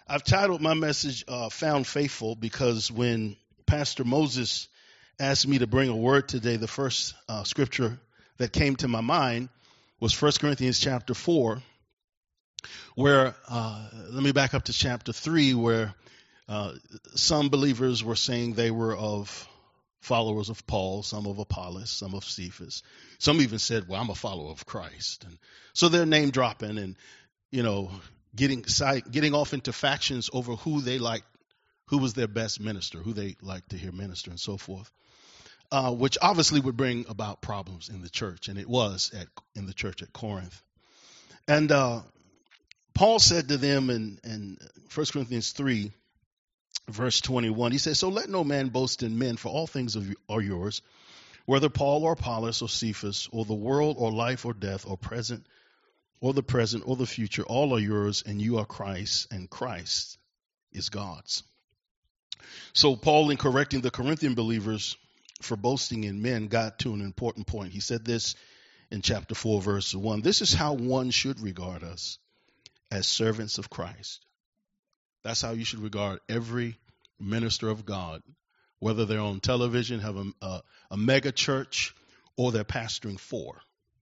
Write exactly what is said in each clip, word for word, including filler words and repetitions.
I've titled my message uh, Found Faithful because when Pastor Moses asked me to bring a word today, the first uh, scripture that came to my mind was First Corinthians chapter four, where, uh, let me back up to chapter three, where uh, some believers were saying they were of followers of Paul, some of Apollos, some of Cephas. Some even said, well, I'm a follower of Christ. And so they're name dropping and, you know, getting getting off into factions over who they like, who was their best minister, who they like to hear minister and so forth, uh, which obviously would bring about problems in the church. And it was at in the church at Corinth. And uh, Paul said to them in, in First Corinthians three, verse twenty-one, he says, so let no man boast in men, for all things are yours, whether Paul or Apollos or Cephas or the world or life or death or present or the present or the future, all are yours, and you are Christ, and Christ is God's. So Paul, in correcting the Corinthian believers for boasting in men, got to an important point. He said this in chapter four, verse one. This is how one should regard us, as servants of Christ. That's how you should regard every minister of God, whether they're on television, have a, a, a mega church, or they're pastoring four.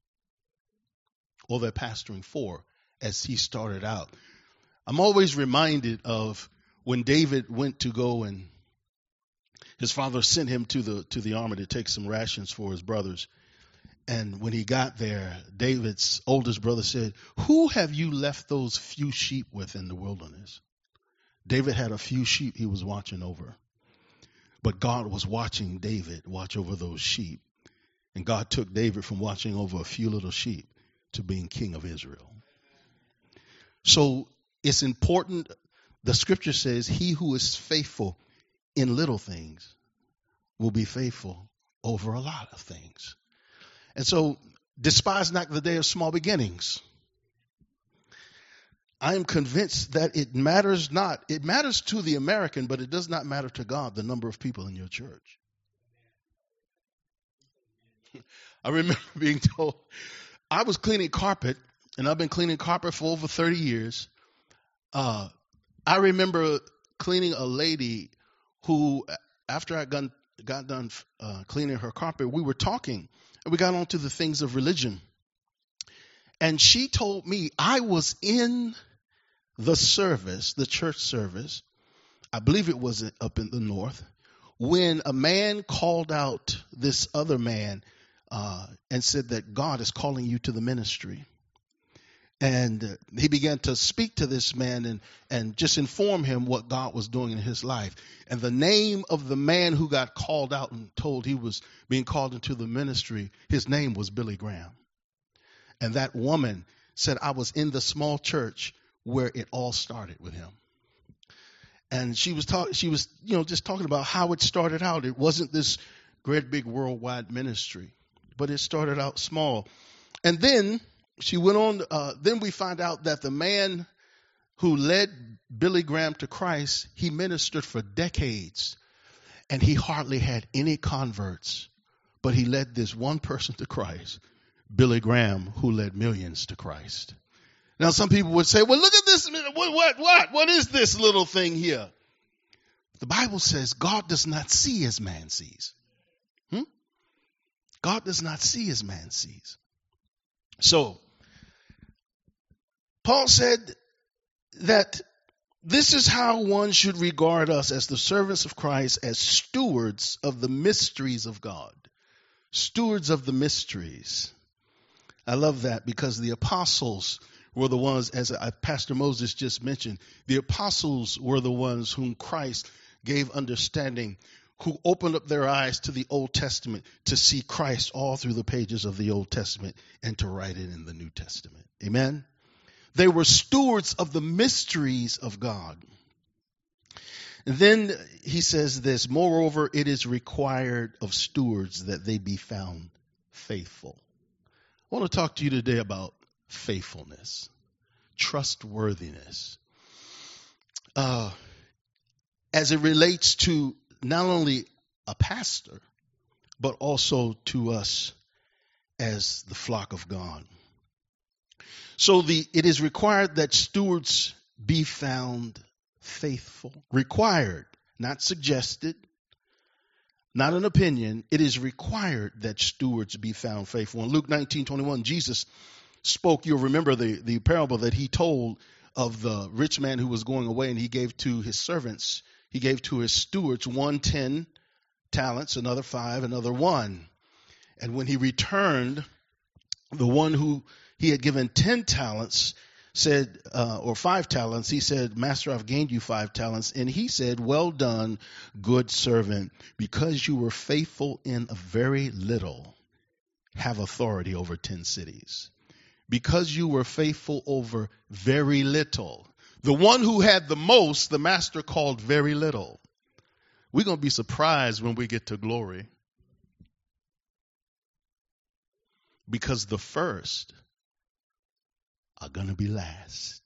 Or they're pastoring for, as he started out. I'm always reminded of when David went to go and his father sent him to the to the army to take some rations for his brothers. And when he got there, David's oldest brother said, who have you left those few sheep with in the wilderness? David had a few sheep he was watching over. But God was watching David watch over those sheep. And God took David from watching over a few little sheep to being king of Israel. So it's important. The scripture says, he who is faithful in little things will be faithful over a lot of things. And so despise not the day of small beginnings. I am convinced that it matters not. It matters to the American, but it does not matter to God, the number of people in your church. I remember being told, I was cleaning carpet, and I've been cleaning carpet for over thirty years. Uh, I remember cleaning a lady who, after I got, got done uh, cleaning her carpet, we were talking, and we got onto the things of religion. And she told me I was in the service, the church service, I believe it was up in the north, when a man called out this other man Uh, and said that God is calling you to the ministry. And uh, he began to speak to this man and, and just inform him what God was doing in his life. And the name of the man who got called out and told he was being called into the ministry, his name was Billy Graham. And that woman said, I was in the small church where it all started with him. And she was talking, she was, you know, just talking about how it started out. It wasn't this great big worldwide ministry, but it started out small. And then she went on, uh, then we find out that the man who led Billy Graham to Christ, he ministered for decades, and he hardly had any converts, but he led this one person to Christ, Billy Graham, who led millions to Christ. Now, some people would say, well, look at this, what, what, what, what is this little thing here? The Bible says God does not see as man sees. Hmm? God does not see as man sees. So, Paul said that this is how one should regard us as the servants of Christ, as stewards of the mysteries of God. Stewards of the mysteries. I love that because the apostles were the ones, as Pastor Moses just mentioned, the apostles were the ones whom Christ gave understanding, who opened up their eyes to the Old Testament to see Christ all through the pages of the Old Testament and to write it in the New Testament. Amen? They were stewards of the mysteries of God. And then he says this, moreover, it is required of stewards that they be found faithful. I want to talk to you today about faithfulness, trustworthiness, uh, as it relates to not only a pastor, but also to us as the flock of God. So the it is required that stewards be found faithful. Required, not suggested, not an opinion. It is required that stewards be found faithful. In Luke nineteen twenty-one, Jesus spoke, you'll remember the, the parable that he told of the rich man who was going away, and he gave to his servants, he gave to his stewards one ten talents, another five, another one. And when he returned, the one who he had given ten talents said, uh, or five talents, he said, Master, I've gained you five talents. And he said, well done, good servant, because you were faithful in a very little, have authority over ten cities. Because you were faithful over very little. The one who had the most, the master called very little. We're going to be surprised when we get to glory. Because the first are going to be last.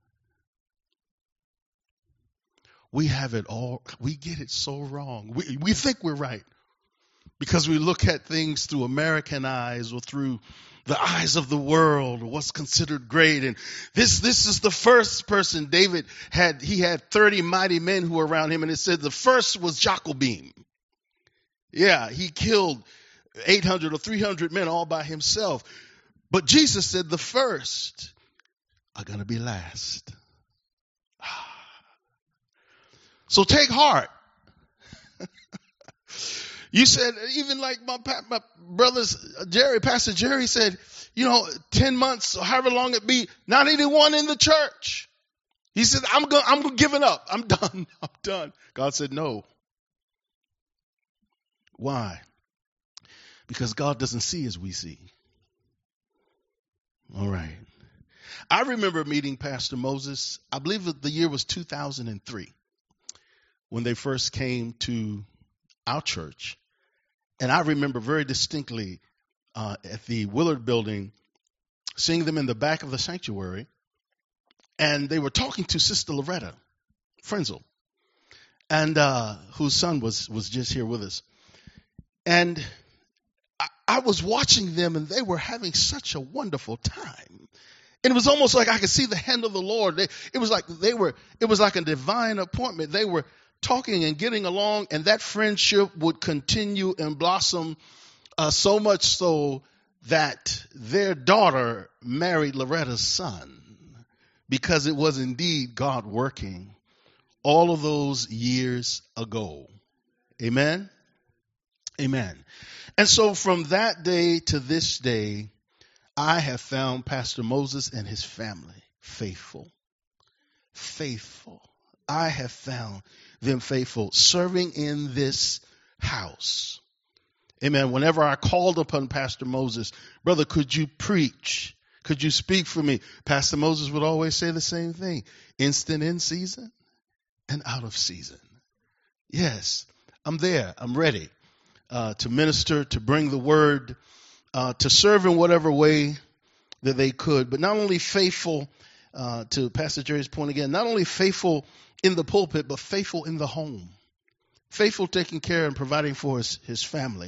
We have it all, we get it so wrong. We, we think we're right because we look at things through American eyes or through the eyes of the world, or what's considered great. And this, this is the first person. David had, he had thirty mighty men who were around him, and it said the first was Jochebed. Yeah, he killed eight hundred or three hundred men all by himself. But Jesus said the first are going to be last. So take heart. You said, even like my, my brothers, Jerry, Pastor Jerry said, you know, ten months or however long it be, not anyone in the church. He said, I'm going, I'm giving up. I'm done. I'm done. God said, no. Why? Because God doesn't see as we see. All right. I remember meeting Pastor Moses. I believe that the year was two thousand three when they first came to our church. And I remember very distinctly uh, at the Willard building, seeing them in the back of the sanctuary. And they were talking to Sister Loretta Frenzel, and uh, whose son was, was just here with us. And I, I was watching them, and they were having such a wonderful time. And it was almost like I could see the hand of the Lord. They, it was like they were, it was like a divine appointment. They were talking and getting along, and that friendship would continue and blossom uh, so much so that their daughter married Loretta's son, because it was indeed God working all of those years ago. Amen? Amen. And so from that day to this day, I have found Pastor Moses and his family faithful. Faithful. I have found them faithful, serving in this house. Amen. Whenever I called upon Pastor Moses, brother, could you preach? Could you speak for me? Pastor Moses would always say the same thing. Instant in season and out of season. Yes, I'm there. I'm ready uh, to minister, to bring the word, uh, to serve in whatever way that they could. But not only faithful, uh, to Pastor Jerry's point again, not only faithful in the pulpit, but faithful in the home. Faithful taking care and providing for his, his family.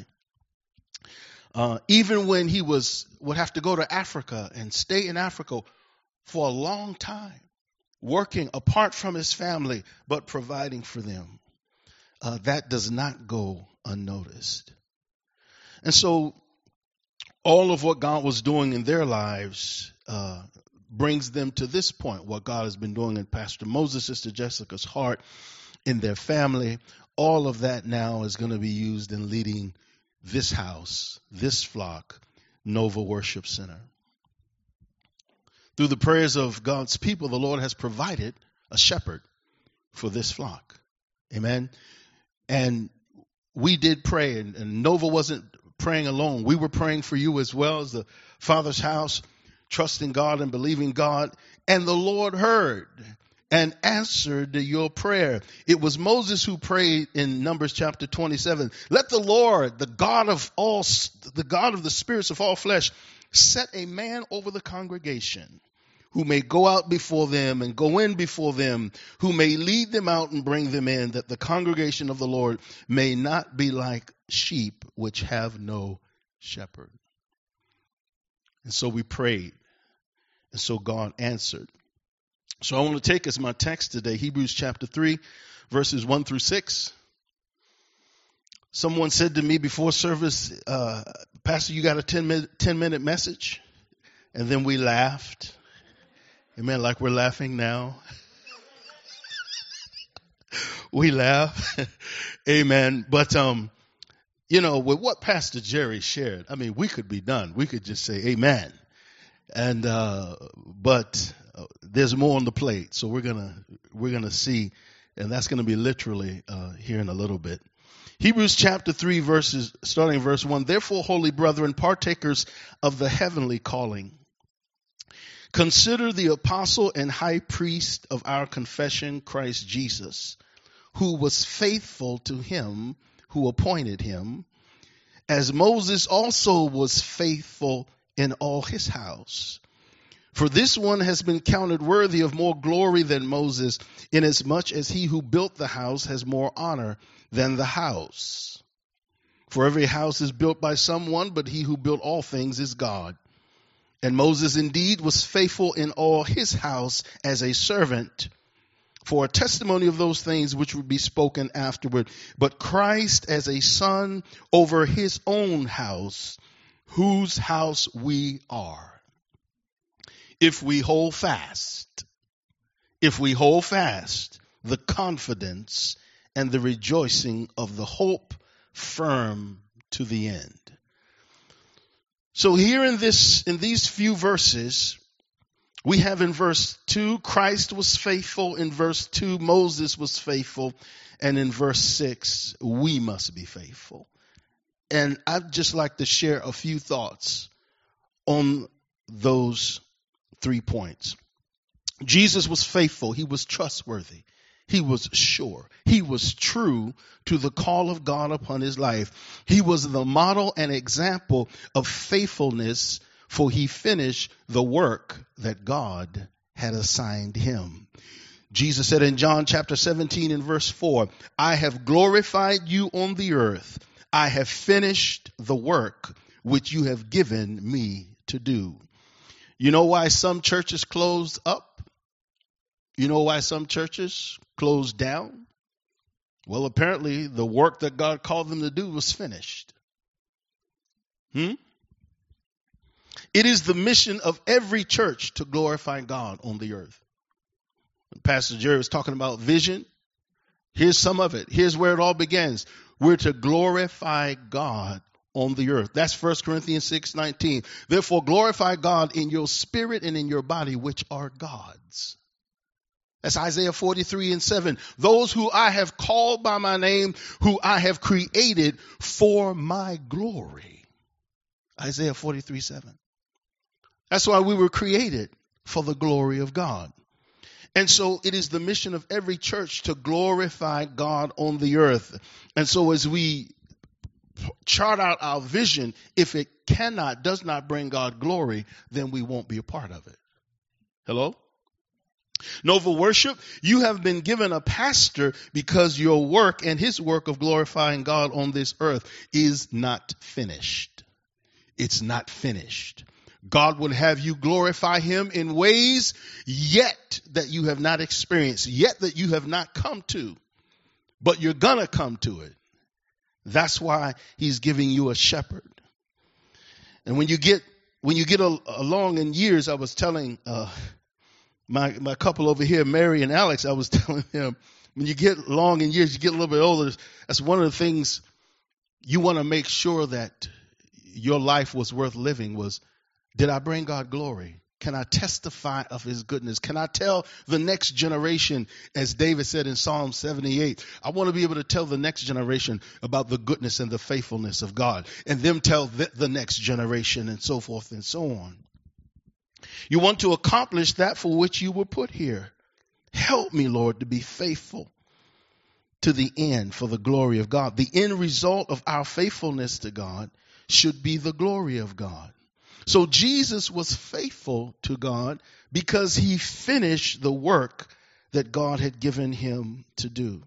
Uh, even when he was would have to go to Africa and stay in Africa for a long time, working apart from his family, but providing for them. Uh, that does not go unnoticed. And so all of what God was doing in their lives uh, brings them to this point, what God has been doing in Pastor Moses, Sister Jessica's heart, in their family. All of that now is going to be used in leading this house, this flock, Nova Worship Center. Through the prayers of God's people, the Lord has provided a shepherd for this flock. Amen. And we did pray, and, and Nova wasn't praying alone. We were praying for you as well as the Father's house, trusting God and believing God. And the Lord heard and answered your prayer. It was Moses who prayed in Numbers chapter twenty-seven. Let the Lord, the God of all, the God of the spirits of all flesh, set a man over the congregation who may go out before them and go in before them, who may lead them out and bring them in, that the congregation of the Lord may not be like sheep which have no shepherd. And so we prayed. And so God answered. So I want to take as my text today Hebrews chapter three, verses one through six. Someone said to me before service, uh, Pastor, you got a ten minute, ten minute message? And then we laughed. Amen, like we're laughing now. We laugh. Amen. But, um, you know, with what Pastor Jerry shared, I mean, we could be done. We could just say amen. And, uh, but uh, there's more on the plate. So we're going to, we're going to see, and that's going to be literally, uh, here in a little bit. Hebrews chapter three verses, starting verse one. Therefore, holy brethren, partakers of the heavenly calling, consider the apostle and high priest of our confession, Christ Jesus, who was faithful to him who appointed him, as Moses also was faithful in all his house. For this one has been counted worthy of more glory than Moses, inasmuch as he who built the house has more honor than the house. For every house is built by someone, but he who built all things is God. And Moses indeed was faithful in all his house as a servant, for a testimony of those things which would be spoken afterward. But Christ as a son over his own house, whose house we are. If we hold fast, if we hold fast the confidence and the rejoicing of the hope firm to the end. So here in this, in these few verses, we have in verse two, Christ was faithful. In verse two, Moses was faithful. And in verse six, we must be faithful. And I'd just like to share a few thoughts on those three points. Jesus was faithful. He was trustworthy. He was sure. He was true to the call of God upon his life. He was the model and example of faithfulness, for he finished the work that God had assigned him. Jesus said in John chapter seventeen and verse four, I have glorified you on the earth. I have finished the work which you have given me to do. You know why some churches closed up? You know why some churches closed down? Well, apparently the work that God called them to do was finished. Hmm? It is the mission of every church to glorify God on the earth. Pastor Jerry was talking about vision. Here's some of it. Here's where it all begins. We're to glorify God on the earth. That's First Corinthians six nineteen. Therefore, glorify God in your spirit and in your body, which are God's. That's Isaiah forty-three and seven. Those who I have called by my name, who I have created for my glory. Isaiah forty-three seven. That's why we were created, for the glory of God. And so it is the mission of every church to glorify God on the earth. And so as we chart out our vision, if it cannot, does not bring God glory, then we won't be a part of it. Hello? Nova Worship, you have been given a pastor because your work and his work of glorifying God on this earth is not finished. It's not finished. God would have you glorify him in ways yet that you have not experienced, yet that you have not come to, but you're going to come to it. That's why he's giving you a shepherd. And when you get, when you get a, along in years, I was telling, uh, my, my couple over here, Mary and Alex, I was telling them, when you get along in years, you get a little bit older, that's one of the things you want to make sure that your life was worth living was, did I bring God glory? Can I testify of his goodness? Can I tell the next generation, as David said in Psalm seventy-eight, I want to be able to tell the next generation about the goodness and the faithfulness of God, and them tell the, the next generation, and so forth and so on. You want to accomplish that for which you were put here. Help me, Lord, to be faithful to the end for the glory of God. The end result of our faithfulness to God should be the glory of God. So Jesus was faithful to God because he finished the work that God had given him to do.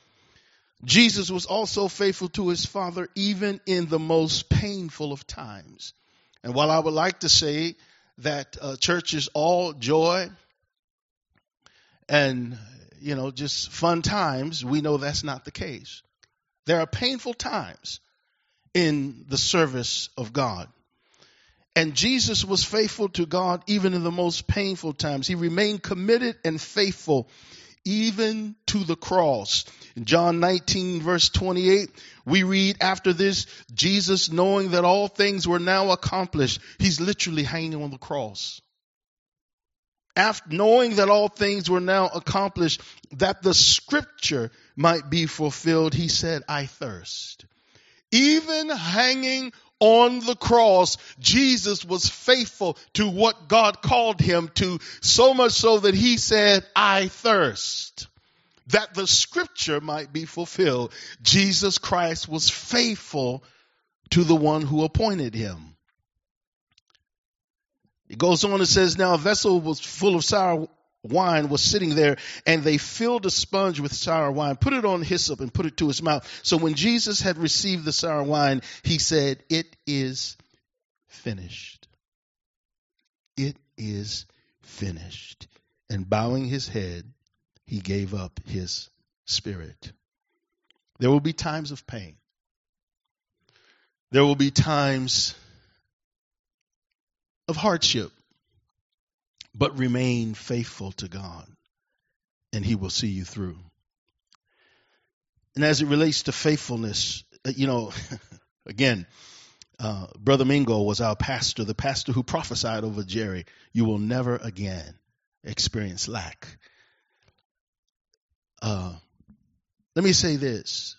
Jesus was also faithful to his Father even in the most painful of times. And while I would like to say that uh, church is all joy and, you know, just fun times, we know that's not the case. There are painful times in the service of God. And Jesus was faithful to God even in the most painful times. He remained committed and faithful even to the cross. In John nineteen, verse twenty-eight, we read, after this, Jesus, knowing that all things were now accomplished, he's literally hanging on the cross. After knowing that all things were now accomplished, that the scripture might be fulfilled, he said, I thirst. Even hanging on the cross, Jesus was faithful to what God called him to, so much so that he said, I thirst. That the scripture might be fulfilled. Jesus Christ was faithful to the one who appointed him. It goes on and says, now a vessel was full of sour wine was sitting there, and they filled a sponge with sour wine, put it on hyssop, and put it to his mouth. So when Jesus had received the sour wine, he said, it is finished. It is finished. And bowing his head, he gave up his spirit. There will be times of pain. There will be times of hardship. But remain faithful to God, and he will see you through. And as it relates to faithfulness, you know, again, uh, Brother Mingo was our pastor, the pastor who prophesied over Jerry, you will never again experience lack. Uh, let me say this.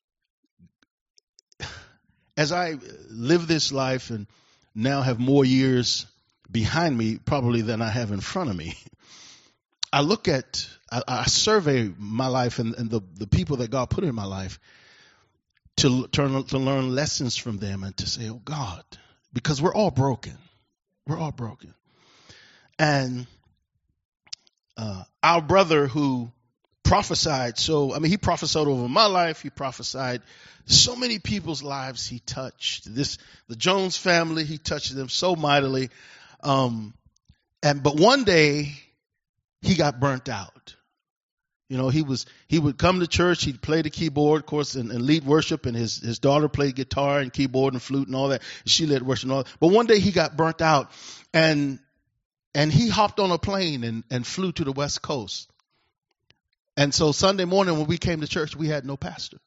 As I live this life and now have more years behind me probably than I have in front of me, I look at, I, I survey my life and, and the, the people that God put in my life to turn to learn lessons from them and to say, oh God, because we're all broken. We're all broken. And uh, our brother who prophesied, so, I mean, he prophesied over my life. He prophesied so many people's lives he touched. This, the Jones family, he touched them so mightily. Um, and, but one day he got burnt out. You know, he was, he would come to church, he'd play the keyboard, of course, and, and lead worship, and his, his daughter played guitar and keyboard and flute and all that. She led worship and all that. But one day he got burnt out, and, and he hopped on a plane and, and flew to the West Coast. And so Sunday morning when we came to church, we had no pastor.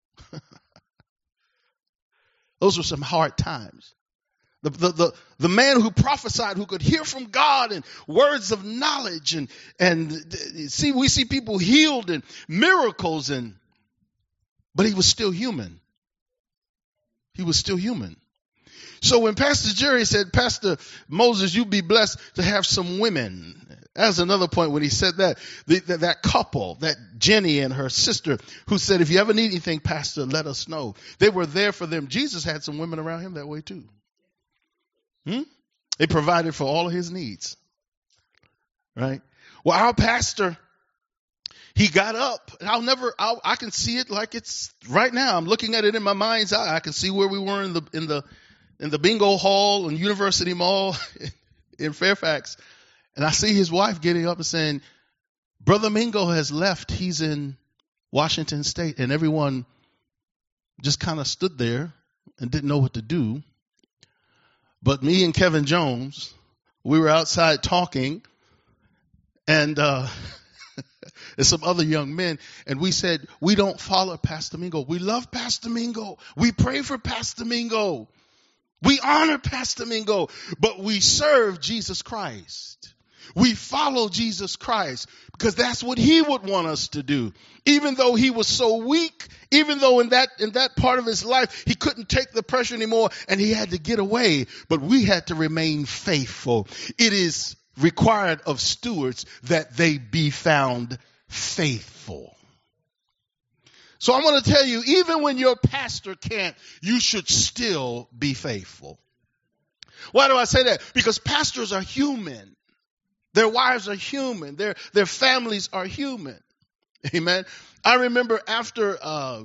Those were some hard times. The, the, the, the man who prophesied, who could hear from God and words of knowledge, and, and see, we see people healed and miracles, and, but he was still human. He was still human. So when Pastor Jerry said, Pastor Moses, you be blessed to have some women. That's another point when he said that, the, that, that couple, that Jenny and her sister, who said, if you ever need anything, Pastor, let us know. They were there for them. Jesus had some women around him that way too. Hmm? They provided for all of his needs. Right? Well, our pastor, he got up. And I'll never, I'll, I can see it like it's right now. I'm looking at it in my mind's eye. I can see where we were in the, in the, in the bingo hall and University Mall in Fairfax. And I see his wife getting up and saying, Brother Mingo has left. He's in Washington State. And everyone just kind of stood there and didn't know what to do. But me and Kevin Jones, we were outside talking, and uh, and some other young men, and we said, we don't follow Pastor Mingo. We love Pastor Mingo. We pray for Pastor Mingo. We honor Pastor Mingo, but we serve Jesus Christ. We follow Jesus Christ because that's what he would want us to do. Even though he was so weak, even though in that in that part of his life he couldn't take the pressure anymore and he had to get away, but we had to remain faithful. It is required of stewards that they be found faithful. So I want to tell you, even when your pastor can't, you should still be faithful. Why do I say that? Because pastors are human. Their wives are human. Their, their families are human. Amen. I remember after uh,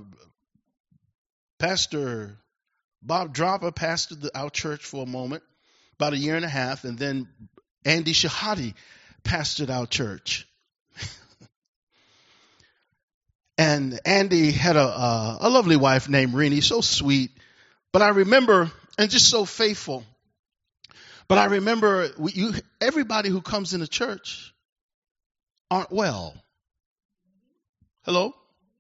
Pastor Bob Dropper pastored the, our church for a moment, about a year and a half, and then Andy Shahadi pastored our church. And Andy had a, a, a lovely wife named Renee, so sweet. But I remember, and just so faithful. But I remember we, you, everybody who comes into church aren't well. Hello?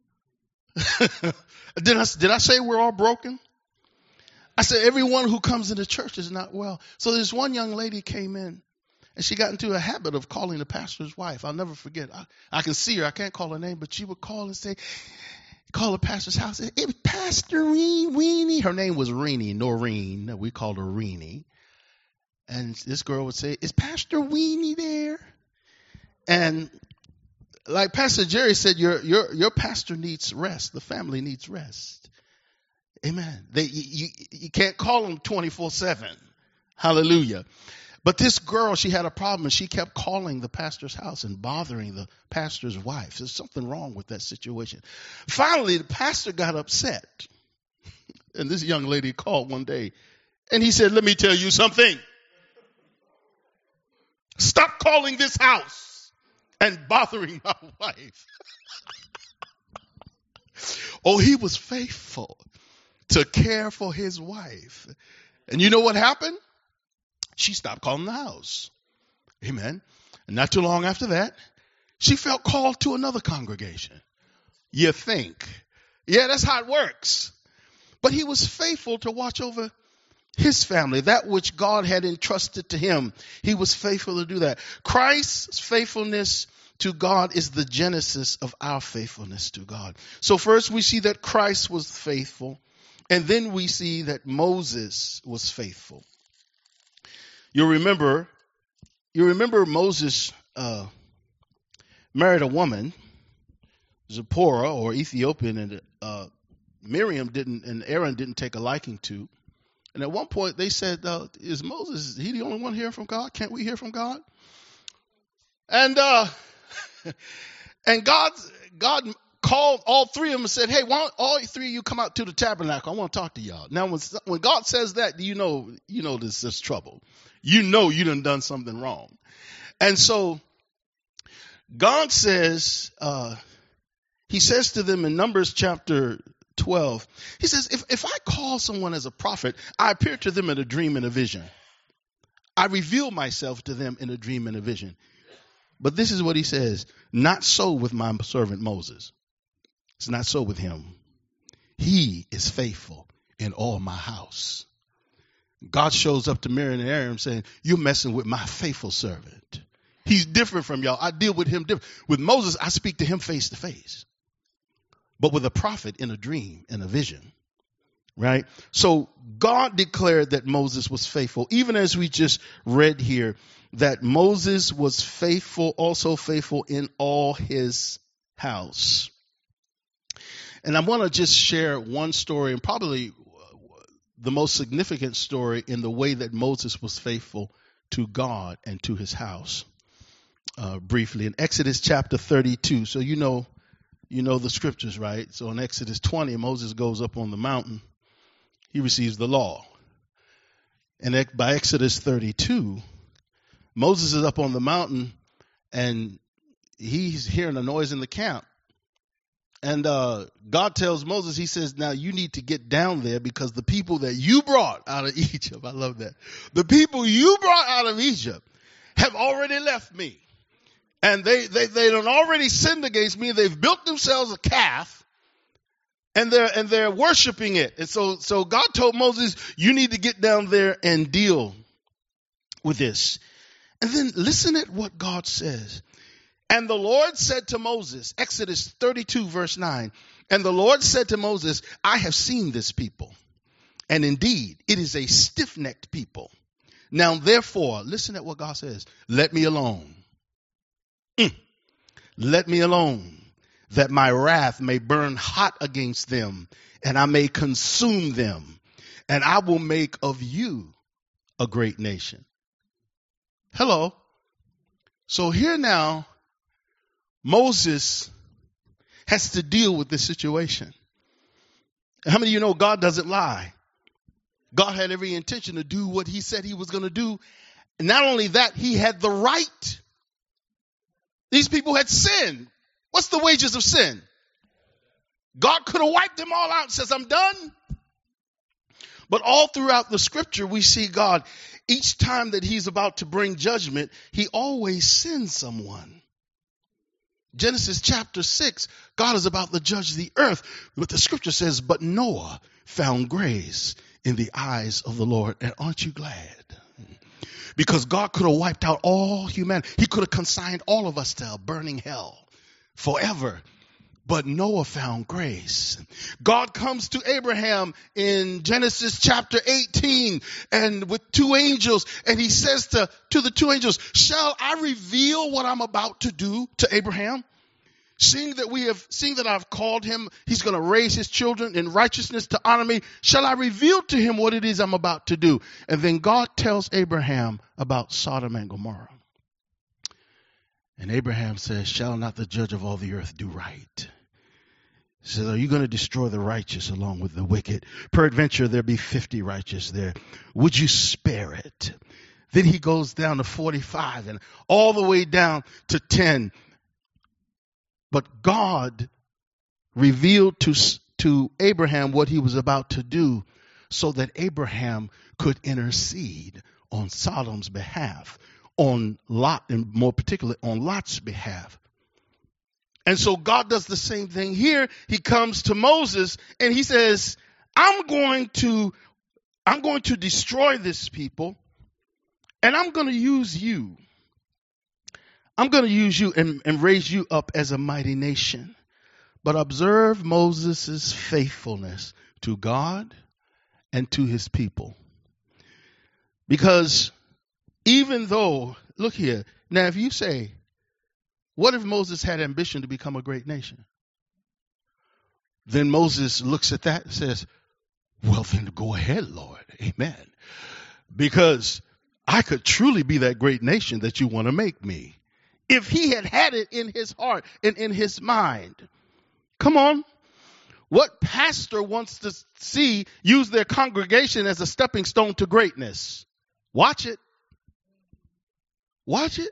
did I, did I say we're all broken? I said everyone who comes into church is not well. So this one young lady came in, and she got into a habit of calling the pastor's wife. I'll never forget. I, I can see her. I can't call her name, but she would call and say, call the pastor's house. It was Pastor Weenie. Her name was Renee, Noreen. We called her Renee. And this girl would say, is Pastor Weenie there? And like Pastor Jerry said, your your your pastor needs rest. The family needs rest. Amen. They you, you can't call them twenty-four seven. Hallelujah. But this girl, she had a problem, and she kept calling the pastor's house and bothering the pastor's wife. There's something wrong with that situation. Finally, the pastor got upset. And this young lady called one day, and he said, let me tell you something. Stop calling this house and bothering my wife. Oh, he was faithful to care for his wife. And you know what happened? She stopped calling the house. Amen. And not too long after that, she felt called to another congregation. You think. Yeah, that's how it works. But he was faithful to watch over his family, that which God had entrusted to him. He was faithful to do that. Christ's faithfulness to God is the genesis of our faithfulness to God. So first we see that Christ was faithful, and then we see that Moses was faithful. You remember, you remember Moses uh, married a woman, Zipporah or Ethiopian, and uh, Miriam didn't, and Aaron didn't take a liking to. And at one point they said, uh, "Is Moses? Is he the only one hearing from God? Can't we hear from God?" And uh, and God, God called all three of them and said, "Hey, why don't all three of you come out to the tabernacle? I want to talk to y'all." Now, when when God says that, you know, you know this is trouble. You know you done done something wrong. And so God says, uh, he says to them in Numbers chapter twelve, he says, if, if I call someone as a prophet, I appear to them in a dream and a vision. I reveal myself to them in a dream and a vision. But this is what he says, not so with my servant Moses. It's not so with him. He is faithful in all my house. God shows up to Miriam and Aaron saying, you're messing with my faithful servant. He's different from y'all. I deal with him different. With Moses, I speak to him face to face. But with a prophet in a dream, in a vision. Right? So God declared that Moses was faithful. Even as we just read here, that Moses was faithful, also faithful in all his house. And I want to just share one story, and probably the most significant story in the way that Moses was faithful to God and to his house. Uh, briefly, in Exodus chapter thirty-two. So you know, you know the scriptures, right? So in Exodus twenty, Moses goes up on the mountain. He receives the law. And by Exodus thirty-two, Moses is up on the mountain and he's hearing a noise in the camp. And uh, God tells Moses, he says, now you need to get down there because the people that you brought out of Egypt, I love that. The people you brought out of Egypt have already left me. And they, they, they done already sinned against me. They've built themselves a calf and they're, and they're worshiping it. And so, so God told Moses, you need to get down there and deal with this. And then listen at what God says. And the Lord said to Moses, Exodus thirty-two, verse nine, and the Lord said to Moses, I have seen this people, and indeed it is a stiff-necked people. Now therefore, listen at what God says, let me alone. Mm. Let me alone, that my wrath may burn hot against them, and I may consume them, and I will make of you a great nation. Hello. So here now, Moses has to deal with this situation. How many of you know God doesn't lie? God had every intention to do what he said he was going to do. And not only that, he had the right. These people had sinned. What's the wages of sin? God could have wiped them all out and says, I'm done. But all throughout the scripture, we see God, each time that he's about to bring judgment, he always sends someone. Genesis chapter six, God is about to judge the earth. But the scripture says, but Noah found grace in the eyes of the Lord. And aren't you glad? Because God could have wiped out all humanity. He could have consigned all of us to a burning hell forever. But Noah found grace. God comes to Abraham in Genesis chapter eighteen and with two angels, and he says to, to the two angels, shall I reveal what I'm about to do to Abraham? Seeing that we have, seeing that I've called him, he's going to raise his children in righteousness to honor me. Shall I reveal to him what it is I'm about to do? And then God tells Abraham about Sodom and Gomorrah. And Abraham says, shall not the judge of all the earth do right? He says, are you going to destroy the righteous along with the wicked? Peradventure, there be fifty righteous there. Would you spare it? Then he goes down to forty-five and all the way down to ten. But God revealed to, to Abraham what he was about to do so that Abraham could intercede on Sodom's behalf, on Lot, and more particularly on Lot's behalf. And so God does the same thing here. He comes to Moses and he says, I'm going to, I'm going to destroy this people and I'm going to use you. I'm going to use you and, and raise you up as a mighty nation. But observe Moses' faithfulness to God and to his people. Because even though, look here, now if you say, what if Moses had ambition to become a great nation? Then Moses looks at that and says, well, then go ahead, Lord. Amen. Because I could truly be that great nation that you want to make me. If he had had it in his heart and in his mind. Come on. What pastor wants to see use their congregation as a stepping stone to greatness? Watch it. Watch it.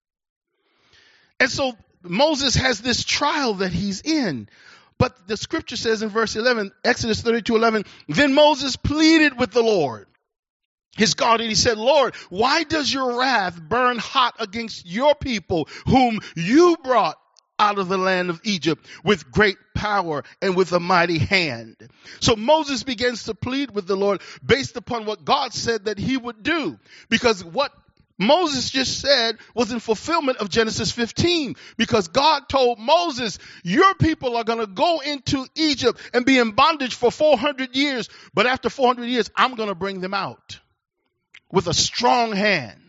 And so Moses has this trial that he's in. But the scripture says in verse eleven, Exodus thirty-two eleven, then Moses pleaded with the Lord, his God, and he said, Lord, why does your wrath burn hot against your people whom you brought out of the land of Egypt with great power and with a mighty hand? So Moses begins to plead with the Lord based upon what God said that he would do. Because what Moses just said was in fulfillment of Genesis fifteen, because God told Moses, your people are going to go into Egypt and be in bondage for four hundred years. But after four hundred years, I'm going to bring them out with a strong hand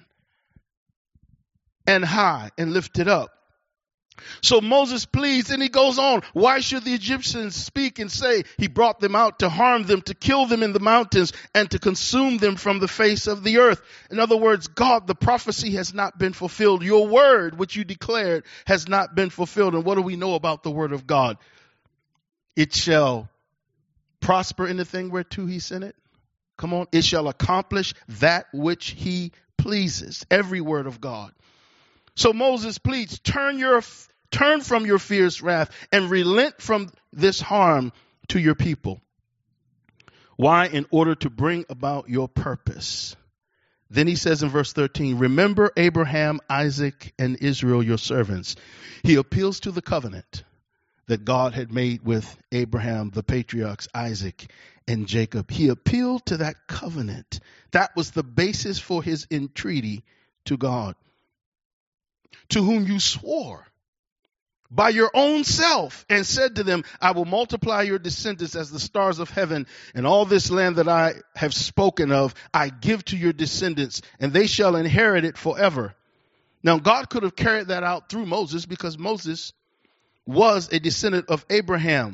and high and lift it up. So Moses pleads and he goes on. Why should the Egyptians speak and say he brought them out to harm them, to kill them in the mountains and to consume them from the face of the earth? In other words, God, the prophecy has not been fulfilled. Your word, which you declared, has not been fulfilled. And what do we know about the word of God? It shall prosper in the thing whereto he sent it. Come on. It shall accomplish that which he pleases. Every word of God. So Moses pleads, turn your turn from your fierce wrath and relent from this harm to your people. Why? In order to bring about your purpose. Then he says in verse thirteen, remember Abraham, Isaac, and Israel, your servants. He appeals to the covenant that God had made with Abraham, the patriarchs, Isaac, and Jacob. He appealed to that covenant. That was the basis for his entreaty to God. To whom you swore by your own self and said to them, I will multiply your descendants as the stars of heaven, and all this land that I have spoken of, I give to your descendants, and they shall inherit it forever. Now, God could have carried that out through Moses because Moses was a descendant of Abraham.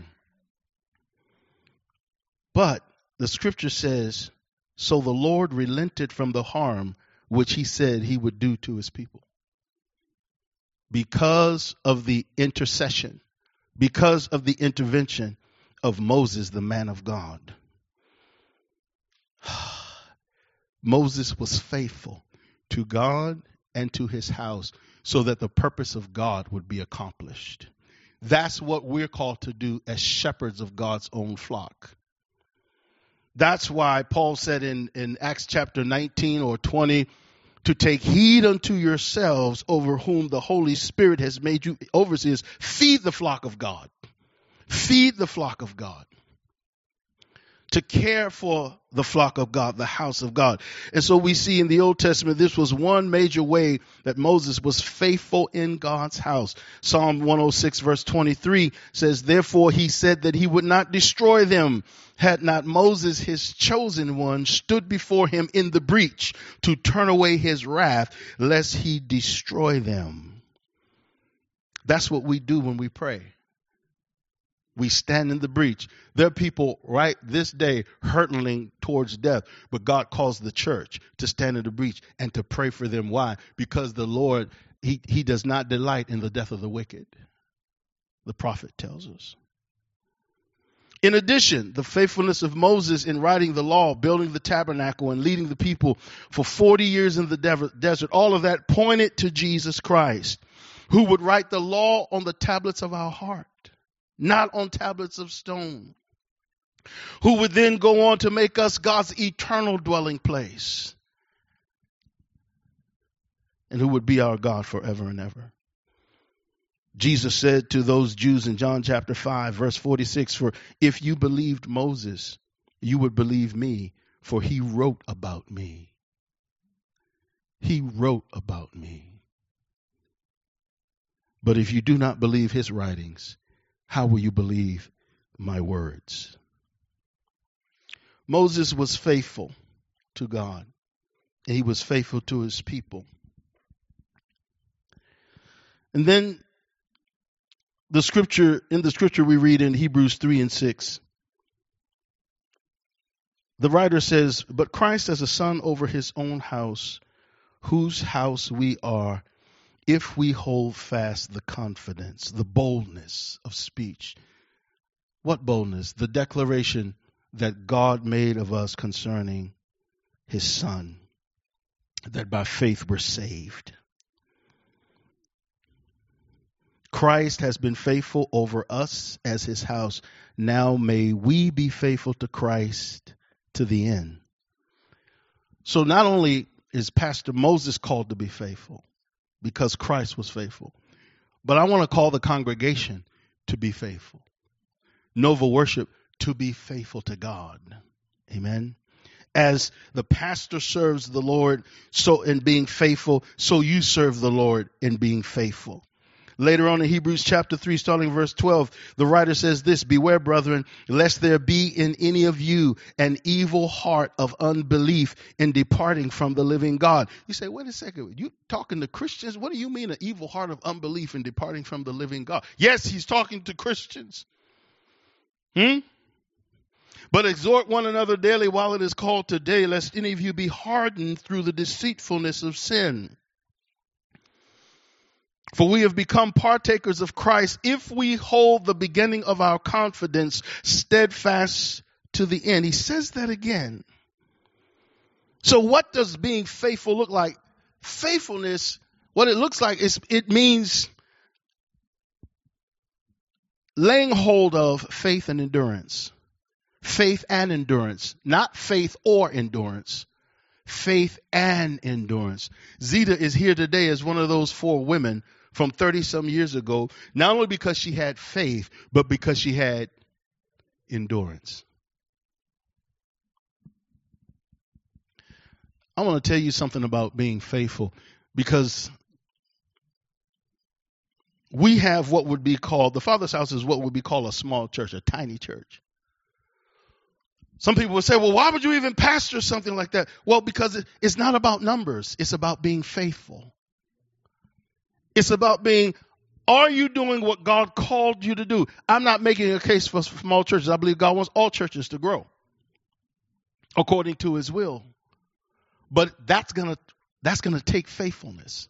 But the scripture says, so the Lord relented from the harm which he said he would do to his people. Because of the intercession, because of the intervention of Moses, the man of God. Moses was faithful to God and to his house so that the purpose of God would be accomplished. That's what we're called to do as shepherds of God's own flock. That's why Paul said in, in Acts chapter nineteen or twenty, to take heed unto yourselves over whom the Holy Spirit has made you overseers. Feed the flock of God. Feed the flock of God. To care for the flock of God, the house of God. And so we see in the Old Testament, this was one major way that Moses was faithful in God's house. Psalm one oh six verse twenty-three says, therefore he said that he would not destroy them, had not Moses, his chosen one, stood before him in the breach to turn away his wrath, lest he destroy them. That's what we do when we pray. We stand in the breach. There are people right this day hurtling towards death, but God calls the church to stand in the breach and to pray for them. Why? Because the Lord, he, he does not delight in the death of the wicked. The prophet tells us. In addition, the faithfulness of Moses in writing the law, building the tabernacle, and leading the people for forty years in the desert, all of that pointed to Jesus Christ, who would write the law on the tablets of our heart, not on tablets of stone, who would then go on to make us God's eternal dwelling place, and who would be our God forever and ever. Jesus said to those Jews in John chapter five, verse forty-six, for if you believed Moses, you would believe me, for he wrote about me. He wrote about me. But if you do not believe his writings, how will you believe my words? Moses was faithful to God, and he was faithful to his people. And then the scripture, in the scripture we read in Hebrews three and six, the writer says, but Christ as a son over his own house, whose house we are, if we hold fast the confidence, the boldness of speech. What boldness? The declaration that God made of us concerning his son, that by faith we're saved. Christ has been faithful over us as his house. Now may we be faithful to Christ to the end. So not only is Pastor Moses called to be faithful because Christ was faithful, but I want to call the congregation to be faithful. Nova Worship to be faithful to God. Amen. As the pastor serves the Lord so in being faithful, so you serve the Lord in being faithful. Later on in Hebrews chapter three, starting verse twelve, the writer says this, beware, brethren, lest there be in any of you an evil heart of unbelief in departing from the living God. You say, wait a second, you talking to Christians? What do you mean an evil heart of unbelief in departing from the living God? Yes, he's talking to Christians. Hmm? But exhort one another daily while it is called today, lest any of you be hardened through the deceitfulness of sin. For we have become partakers of Christ if we hold the beginning of our confidence steadfast to the end. He says that again. So what does being faithful look like? Faithfulness, what it looks like is it means laying hold of faith and endurance. Faith and endurance, not faith or endurance. Faith and endurance. Zita is here today as one of those four women from thirty some years ago, not only because she had faith, but because she had endurance. I want to tell you something about being faithful, because we have what would be called, the Father's house is what would be called a small church, a tiny church. Some people would say, well, why would you even pastor something like that? Well, because it's not about numbers. It's about being faithful. It's about being, are you doing what God called you to do? I'm not making a case for small churches. I believe God wants all churches to grow according to his will. But that's going to that's going to take faithfulness.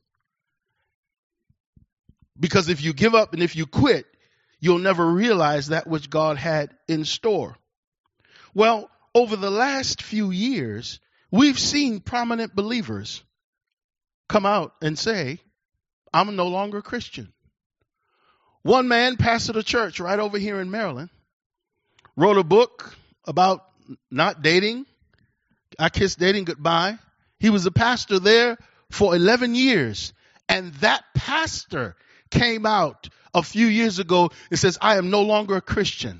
Because if you give up and if you quit, you'll never realize that which God had in store. Well, over the last few years, we've seen prominent believers come out and say, I'm no longer a Christian. One man pastored a church right over here in Maryland, wrote a book about not dating. I kissed dating goodbye. He was a pastor there for eleven years. And that pastor came out a few years ago and says, I am no longer a Christian.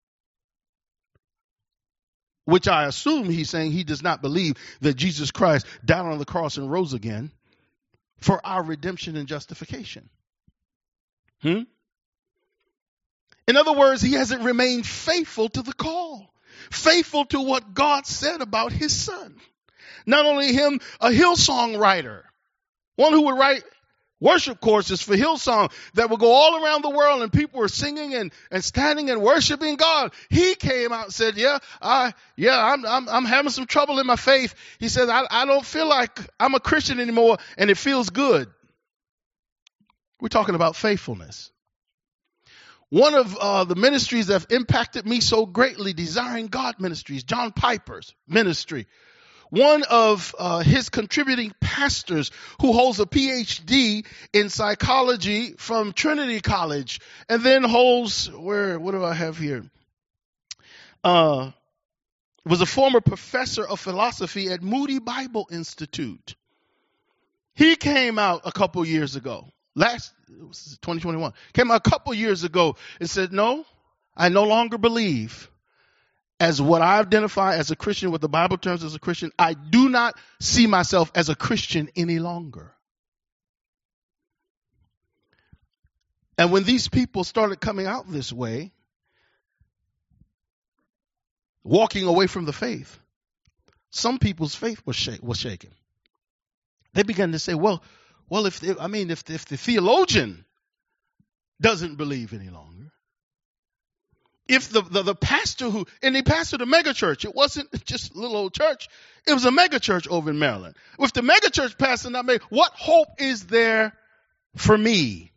Which I assume he's saying he does not believe that Jesus Christ died on the cross and rose again for our redemption and justification. Hmm? In other words, he hasn't remained faithful to the call, faithful to what God said about his son. Not only him, a Hillsong writer, one who would write worship courses for Hillsong that would go all around the world and people were singing and, and standing and worshiping God. He came out and said, yeah, I, yeah, I'm, I'm, I'm having some trouble in my faith. He said, I, I don't feel like I'm a Christian anymore and it feels good. We're talking about faithfulness. One of uh, the ministries that have impacted me so greatly, Desiring God Ministries, John Piper's ministry. One of uh, his contributing pastors who holds a P H D in psychology from Trinity College and then holds, where, what do I have here? Uh, was a former professor of philosophy at Moody Bible Institute. He came out a couple years ago, last, it was twenty twenty-one, came out a couple years ago and said, no, I no longer believe as what I identify as a Christian, what the Bible terms as a Christian. I do not see myself as a Christian any longer. And when these people started coming out this way, walking away from the faith, some people's faith was, shake, was shaken. They began to say, well, well, if the, I mean, if, if the theologian doesn't believe any longer, if the, the, the pastor who, and he pastored a mega church, it wasn't just a little old church, it was a mega church over in Maryland. If the mega church pastor not made, what hope is there for me?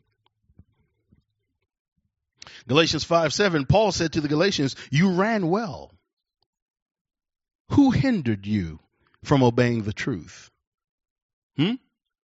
Galatians five seven, Paul said to the Galatians, you ran well. Who hindered you from obeying the truth? Hmm?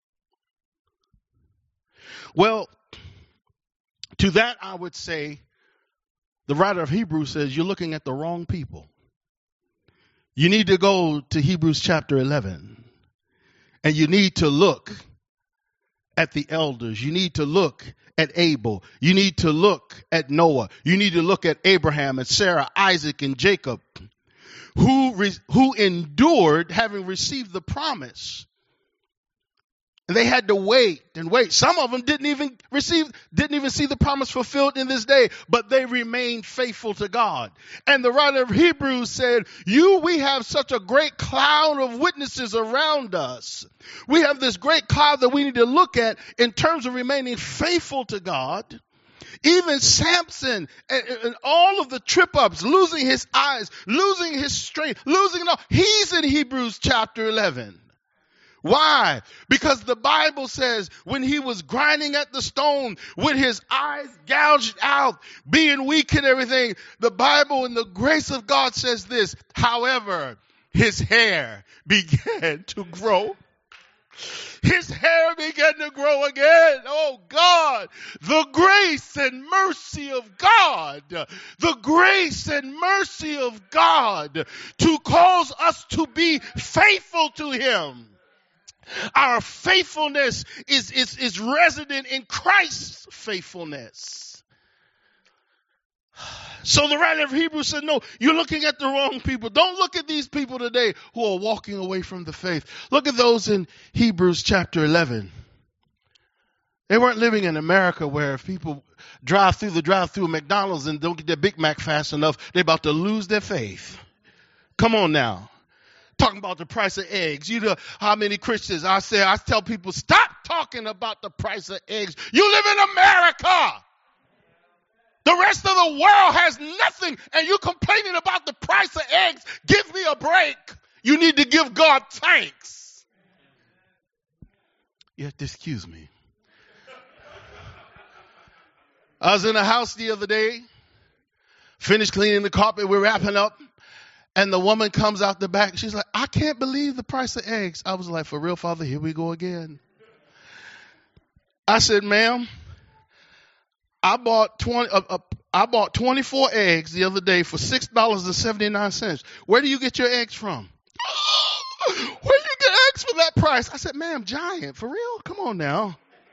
Well, to that I would say, the writer of Hebrews says you're looking at the wrong people. You need to go to Hebrews chapter eleven. And you need to look at the elders. You need to look at Abel. You need to look at Noah. You need to look at Abraham and Sarah, Isaac and Jacob, who, re- who endured having received the promise. And they had to wait and wait. Some of them didn't even receive, didn't even see the promise fulfilled in this day, but they remained faithful to God. And the writer of Hebrews said, you, we have such a great cloud of witnesses around us. We have this great cloud that we need to look at in terms of remaining faithful to God. Even Samson and, and all of the trip ups, losing his eyes, losing his strength, losing it all. He's in Hebrews chapter eleven. Why? Because the Bible says when he was grinding at the stone with his eyes gouged out, being weak and everything, the Bible and the grace of God says this, however, his hair began to grow. His hair began to grow again. Oh God, the grace and mercy of God, the grace and mercy of God to cause us to be faithful to him. Our faithfulness is, is, is resident in Christ's faithfulness. So the writer of Hebrews said, no, you're looking at the wrong people. Don't look at these people today who are walking away from the faith. Look at those in Hebrews chapter eleven. They weren't living in America where if people drive through the drive-through McDonald's and don't get their Big Mac fast enough, they're about to lose their faith. Come on now. Talking about the price of eggs. You know how many Christians I say, I tell people, stop talking about the price of eggs. You live in America. The rest of the world has nothing and you're complaining about the price of eggs. Give me a break. You need to give God thanks. You have to excuse me. I was in a house the other day, finished cleaning the carpet, we're wrapping up. And the woman comes out the back. She's like, I can't believe the price of eggs. I was like, for real, Father, here we go again. I said, ma'am, I bought twenty. Uh, uh, I bought twenty-four eggs the other day for six dollars and seventy-nine cents. Where do you get your eggs from? Where do you get eggs for that price? I said, ma'am, Giant, for real? Come on now.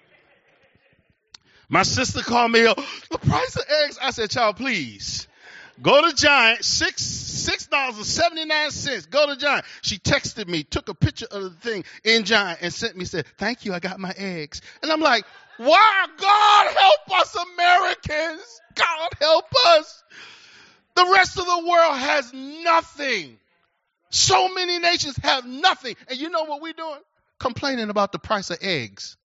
My sister called me, the price of eggs. I said, child, please. Go to Giant, six six dollars and seventy nine cents. Go to Giant. She texted me, took a picture of the thing in Giant, and sent me. Said, "Thank you, I got my eggs." And I'm like, "Wow, God help us, Americans! God help us!" The rest of the world has nothing. So many nations have nothing, and you know what we're doing? Complaining about the price of eggs.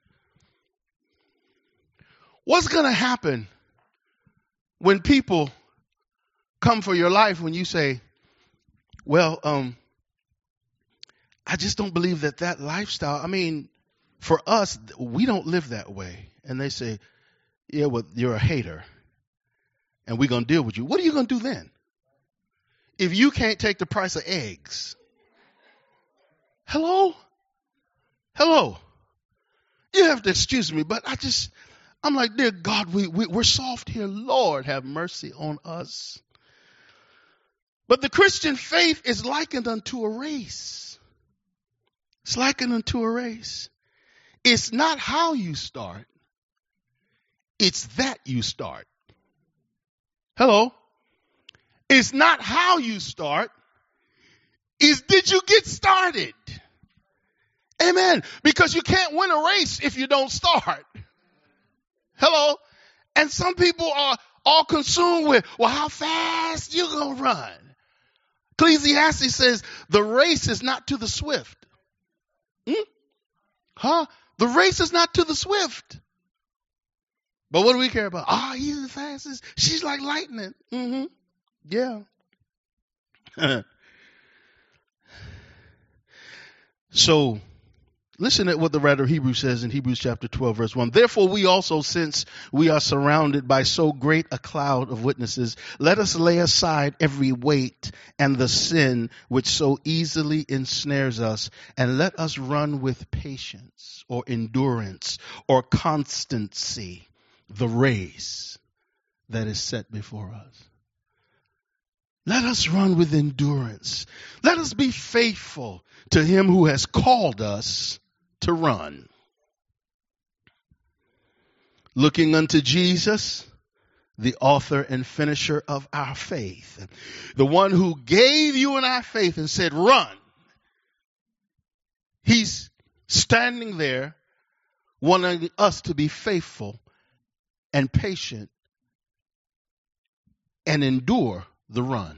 What's going to happen when people come for your life when you say, well, um, I just don't believe that that lifestyle, I mean, for us, we don't live that way. And they say, yeah, well, you're a hater and we're going to deal with you. What are you going to do then? If you can't take the price of eggs? Hello? Hello? You have to excuse me, but I just, I'm like, dear God, we, we, we're soft here. Lord, have mercy on us. But the Christian faith is likened unto a race. It's likened unto a race. It's not how you start. It's that you start. Hello? It's not how you start. It's did you get started? Amen. Because you can't win a race if you don't start. Hello? And some people are all consumed with, well, how fast you gonna run? Ecclesiastes says the race is not to the swift. Hmm? Huh? The race is not to the swift. But what do we care about? Ah, oh, he's the fastest. She's like lightning. Mm-hmm. Yeah. So, listen at what the writer of Hebrews says in Hebrews chapter twelve, verse one. Therefore, we also, since we are surrounded by so great a cloud of witnesses, let us lay aside every weight and the sin which so easily ensnares us, and let us run with patience or endurance or constancy the race that is set before us. Let us run with endurance. Let us be faithful to him who has called us to run. Looking unto Jesus, the author and finisher of our faith. The one who gave you and I faith and said, run. He's standing there wanting us to be faithful and patient and endure the run.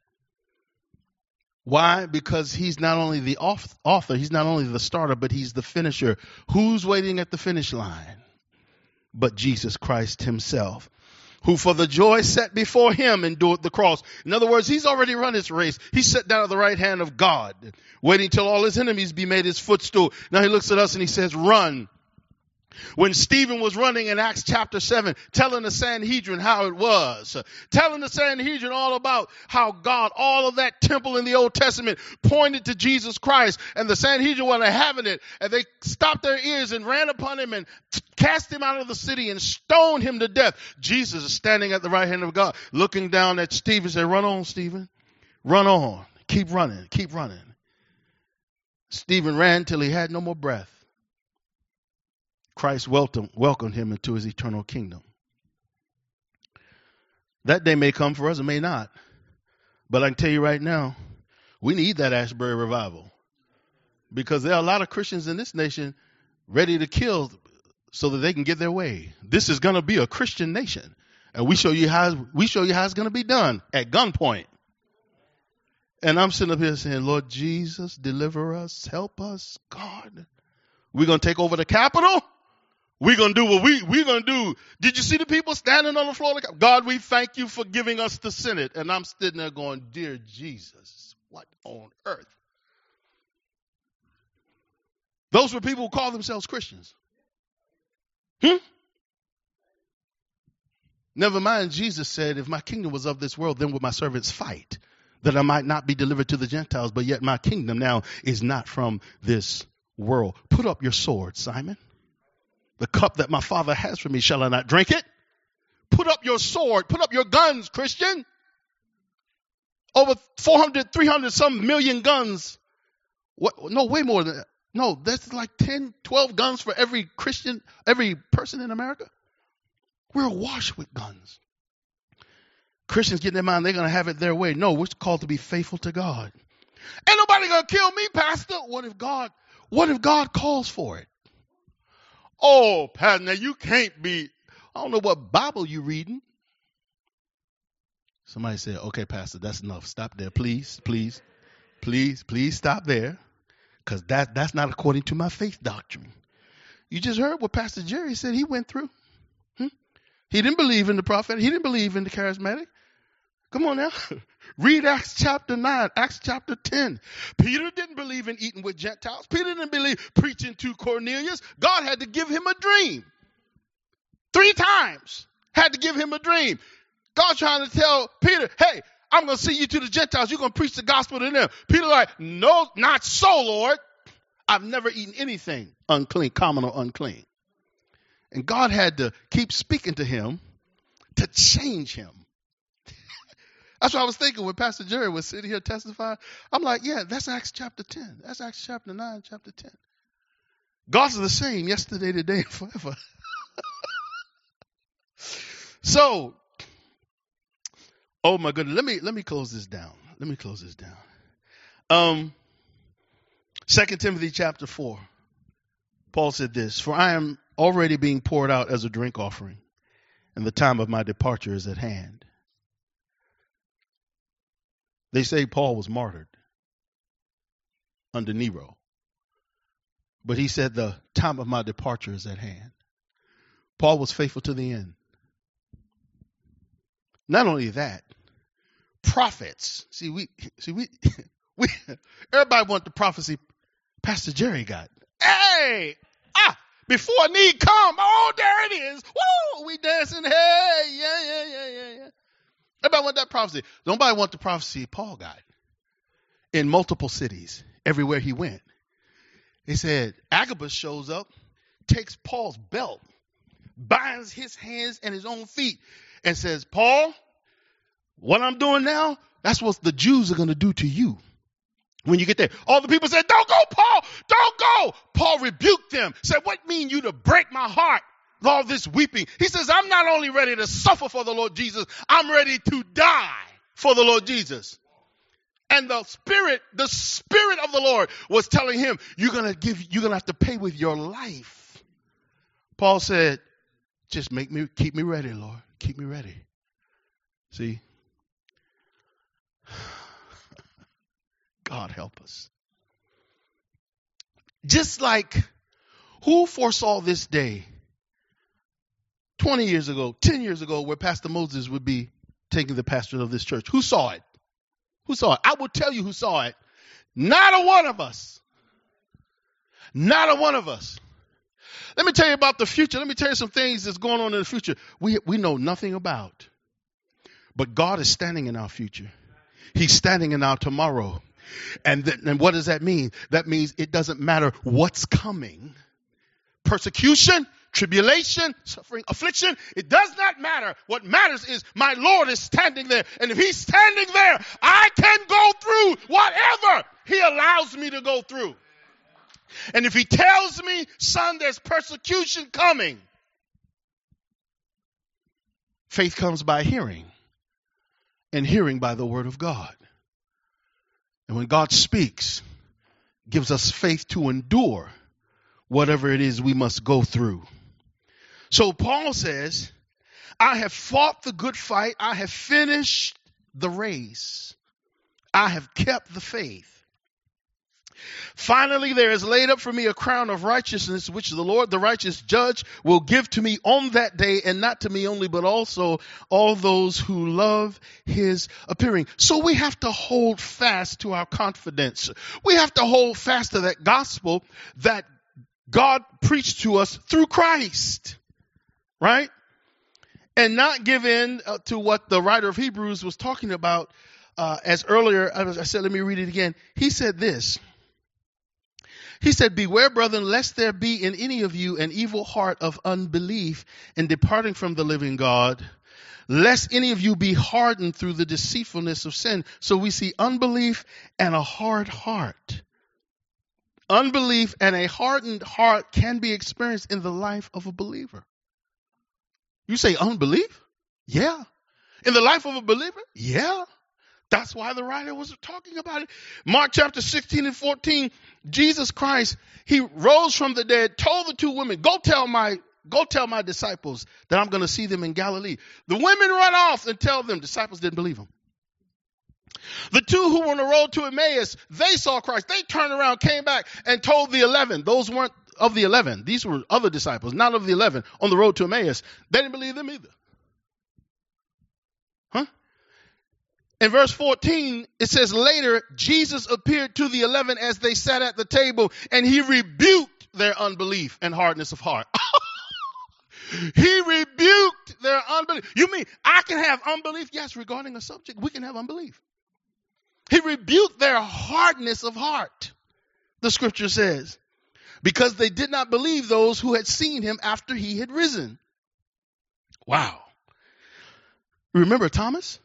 Why? Because he's not only the author, he's not only the starter, but he's the finisher. Who's waiting at the finish line? But Jesus Christ himself, who for the joy set before him endured the cross. In other words, he's already run his race. He sat down at the right hand of God, waiting till all his enemies be made his footstool. Now he looks at us and he says, run. When Stephen was running in Acts chapter seven, telling the Sanhedrin how it was, telling the Sanhedrin all about how God, all of that temple in the Old Testament pointed to Jesus Christ, and the Sanhedrin wasn't having it, and they stopped their ears and ran upon him and cast him out of the city and stoned him to death. Jesus is standing at the right hand of God, looking down at Stephen and said, run on, Stephen. Run on. Keep running. Keep running. Stephen ran till he had no more breath. Christ welcomed, welcomed him into his eternal kingdom. That day may come for us, it may not. But I can tell you right now, we need that Ashbury revival. Because there are a lot of Christians in this nation ready to kill so that they can get their way. This is going to be a Christian nation. And we show you how we show you how it's going to be done at gunpoint. And I'm sitting up here saying, Lord Jesus, deliver us, help us, God. We're going to take over the Capitol. We're going to do what we, we're going to do. Did you see the people standing on the floor? God, we thank you for giving us the Senate. And I'm sitting there going, dear Jesus, what on earth? Those were people who call themselves Christians. Hmm? Never mind, Jesus said, if my kingdom was of this world, then would my servants fight, that I might not be delivered to the Gentiles, but yet my kingdom now is not from this world. Put up your sword, Simon. The cup that my Father has for me, shall I not drink it? Put up your sword. Put up your guns, Christian. Over four hundred, three hundred some million guns. What? No, way more than that. No, that's like ten, twelve guns for every Christian, every person in America. We're awash with guns. Christians get in their mind they're going to have it their way. No, we're called to be faithful to God. Ain't nobody going to kill me, Pastor. What if God, what if God calls for it? Oh, Pastor, now you can't be, I don't know what Bible you reading. Somebody said, okay, Pastor, that's enough. Stop there, please, please, please, please stop there. Because that, that's not according to my faith doctrine. You just heard what Pastor Jerry said he went through. Hmm? He didn't believe in the prophet. He didn't believe in the charismatic. Come on now. Read Acts chapter nine, Acts chapter ten. Peter didn't believe in eating with Gentiles. Peter didn't believe preaching to Cornelius. God had to give him a dream. Three times had to give him a dream. God trying to tell Peter, hey, I'm going to send you to the Gentiles. You're going to preach the gospel to them. Peter like, no, not so, Lord. I've never eaten anything unclean, common or unclean. And God had to keep speaking to him to change him. That's what I was thinking when Pastor Jerry was sitting here testifying. I'm like, yeah, that's Acts chapter ten. That's Acts chapter nine, chapter ten. God's the same yesterday, today, and forever. So, oh my goodness, let me let me close this down. Let me close this down. Um, Second Timothy chapter four. Paul said this, for I am already being poured out as a drink offering, and the time of my departure is at hand. They say Paul was martyred under Nero. But he said the time of my departure is at hand. Paul was faithful to the end. Not only that, prophets. See, we see we we everybody want the prophecy Pastor Jerry got. Hey, ah, before need come. Oh, there it is. Woo, we dancing. Hey, yeah, yeah, yeah, yeah, yeah. Everybody want that prophecy. Nobody want the prophecy Paul got. In multiple cities, everywhere he went. He said, Agabus shows up, takes Paul's belt, binds his hands and his own feet, and says, Paul, what I'm doing now, that's what the Jews are going to do to you when you get there. All the people said, don't go, Paul, don't go. Paul rebuked them, said, what mean you to break my heart? All this weeping. He says, I'm not only ready to suffer for the Lord Jesus, I'm ready to die for the Lord Jesus. And the spirit, the spirit of the Lord was telling him, you're going to give, you're going to have to pay with your life. Paul said, just make me, keep me ready, Lord. Keep me ready. See? God help us. Just like who foresaw this day twenty years ago, ten years ago, where Pastor Moses would be taking the pastorate of this church? Who saw it? Who saw it? I will tell you who saw it. Not a one of us. Not a one of us. Let me tell you about the future. Let me tell you some things that's going on in the future we we know nothing about. But God is standing in our future. He's standing in our tomorrow. And, th- and what does that mean? That means it doesn't matter what's coming. Persecution, tribulation, suffering, affliction, it does not matter. What matters is my Lord is standing there. And if he's standing there, I can go through whatever he allows me to go through. And if he tells me, son, there's persecution coming, faith comes by hearing, and hearing by the word of God. And when God speaks, gives us faith to endure whatever it is we must go through. So Paul says, I have fought the good fight. I have finished the race. I have kept the faith. Finally, there is laid up for me a crown of righteousness, which the Lord, the righteous judge, will give to me on that day, and not to me only, but also all those who love his appearing. So we have to hold fast to our confidence. We have to hold fast to that gospel that God preached to us through Christ, right? And not give in uh, to what the writer of Hebrews was talking about uh, as earlier. I, was, I said, let me read it again. He said this. He said, beware, brethren, lest there be in any of you an evil heart of unbelief in departing from the living God, lest any of you be hardened through the deceitfulness of sin. So we see unbelief and a hard heart. Unbelief and a hardened heart can be experienced in the life of a believer. You say unbelief? Yeah. In the life of a believer? Yeah. That's why the writer was talking about it. Mark chapter sixteen and fourteen, Jesus Christ, he rose from the dead, told the two women, go tell my Go tell my disciples that I'm going to see them in Galilee. The women run off and tell them. Disciples didn't believe them. The two who were on the road to Emmaus, they saw Christ. They turned around, came back, and told the eleven. Those weren't of the eleven. These were other disciples, not of the eleven, on the road to Emmaus. They didn't believe them either. Huh? In verse fourteen, it says, later, Jesus appeared to the eleven as they sat at the table, and he rebuked their unbelief and hardness of heart. He rebuked their unbelief. You mean I can have unbelief? Yes, regarding a subject, we can have unbelief. He rebuked their hardness of heart, the scripture says, because they did not believe those who had seen him after he had risen. Wow. Remember Thomas?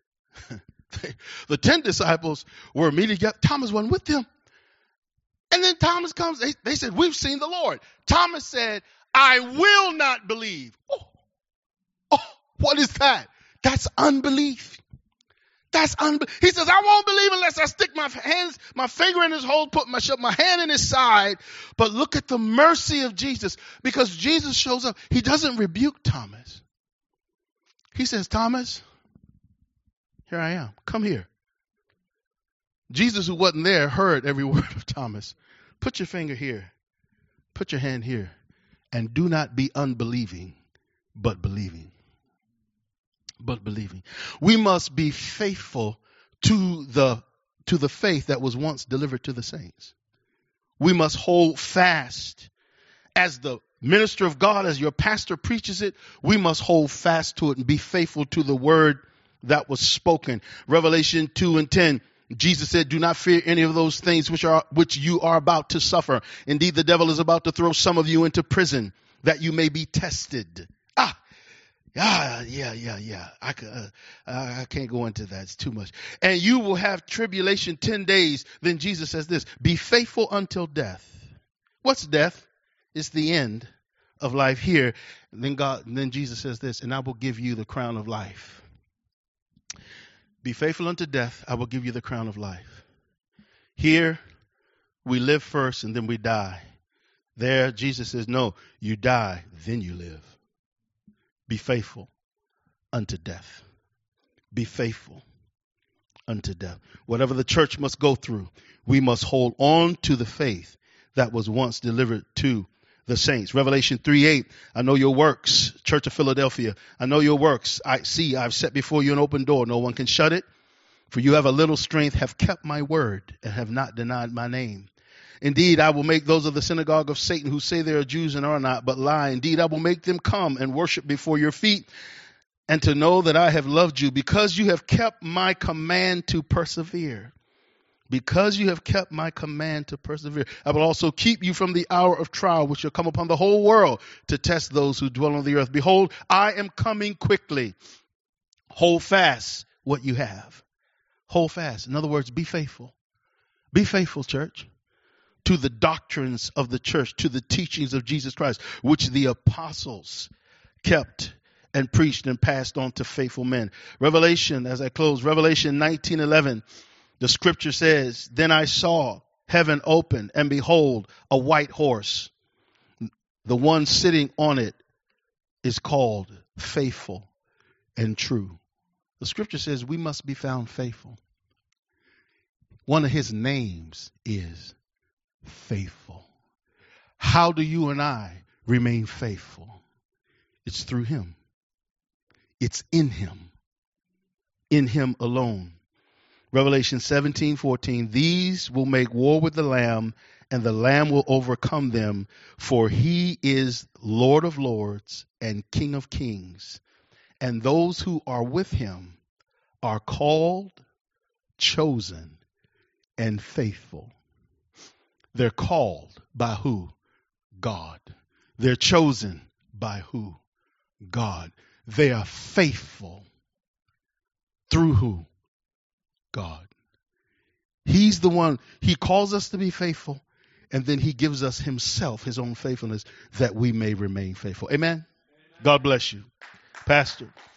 The ten disciples were immediately, Thomas wasn't with them. And then Thomas comes, they, they said, we've seen the Lord. Thomas said, I will not believe. Oh, oh, what is that? That's unbelief. That's unbelief. He says, I won't believe unless I stick my hands, my finger in his hole, put my, my hand in his side. But look at the mercy of Jesus, because Jesus shows up. He doesn't rebuke Thomas. He says, Thomas, here I am. Come here. Jesus, who wasn't there, heard every word of Thomas. Put your finger here. Put your hand here. And do not be unbelieving, but believing. But believing. We must be faithful to the, to the faith that was once delivered to the saints. We must hold fast. As the minister of God, as your pastor preaches it, we must hold fast to it and be faithful to the word that was spoken. Revelation two and ten. Jesus said, do not fear any of those things which are, which you are about to suffer. Indeed, the devil is about to throw some of you into prison that you may be tested. Ah, yeah, yeah, yeah, yeah. I, uh, I can't go into that. It's too much. And you will have tribulation ten days. Then Jesus says this, be faithful until death. What's death? It's the end of life here. And then God, and then Jesus says this, and I will give you the crown of life. Be faithful unto death, I will give you the crown of life. Here, we live first and then we die. There, Jesus says, no, you die, then you live. Be faithful unto death. Be faithful unto death. Whatever the church must go through, we must hold on to the faith that was once delivered to the saints. Revelation three eight, I know your works, Church of Philadelphia. I know your works. I see, I've set before you an open door. No one can shut it. For you have a little strength, have kept my word, and have not denied my name. Indeed, I will make those of the synagogue of Satan who say they are Jews and are not, but lie. Indeed, I will make them come and worship before your feet, and to know that I have loved you, because you have kept my command to persevere. Because you have kept my command to persevere, I will also keep you from the hour of trial, which shall come upon the whole world to test those who dwell on the earth. Behold, I am coming quickly. Hold fast what you have. Hold fast. In other words, be faithful. Be faithful, church, to the doctrines of the church, to the teachings of Jesus Christ, which the apostles kept and preached and passed on to faithful men. Revelation, as I close, Revelation nineteen eleven. The scripture says, then I saw heaven open, and behold, a white horse. The one sitting on it is called Faithful and True. The scripture says we must be found faithful. One of his names is Faithful. How do you and I remain faithful? It's through him. It's in him. In him alone. Revelation seventeen fourteen, these will make war with the Lamb, and the Lamb will overcome them, for he is Lord of lords and King of kings. And those who are with him are called, chosen, and faithful. They're called by who? God. They're chosen by who? God. They are faithful through who? God. He's the one, he calls us to be faithful, and then he gives us himself, his own faithfulness, that we may remain faithful. Amen? God bless you. Pastor.